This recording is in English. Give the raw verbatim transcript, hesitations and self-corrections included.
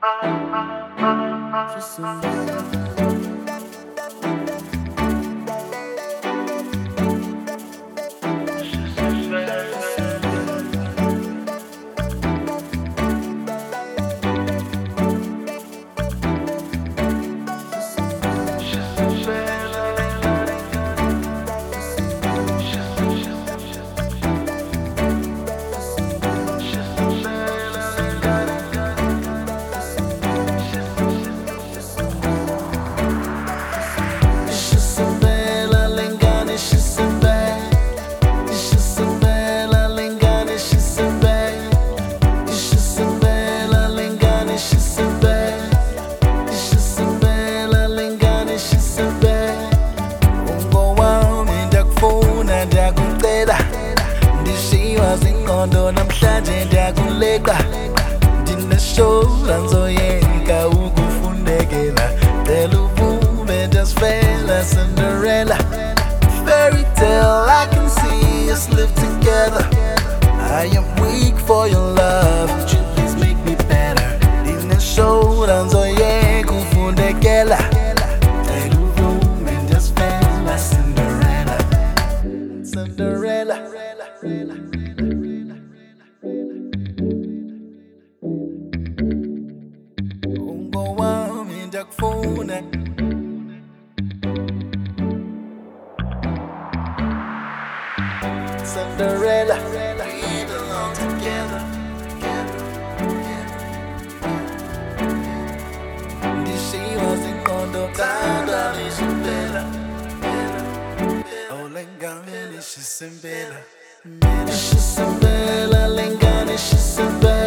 Zingondo namhlanje ndiyakuleka ndineshola ngizoyeka ukufundekela cela uvume just fella Cinderella fairy tale I can see us live together I am weak for your love would you please make me better ndineshola ngizoyeka ukufundekela cela uvume just fella Cinderella Cinderella Phone Cinderella, we belong together. This she was in condo time, darling, she's better. Oh, Lengani, she's in better. She's in better, Lengani, she's in better.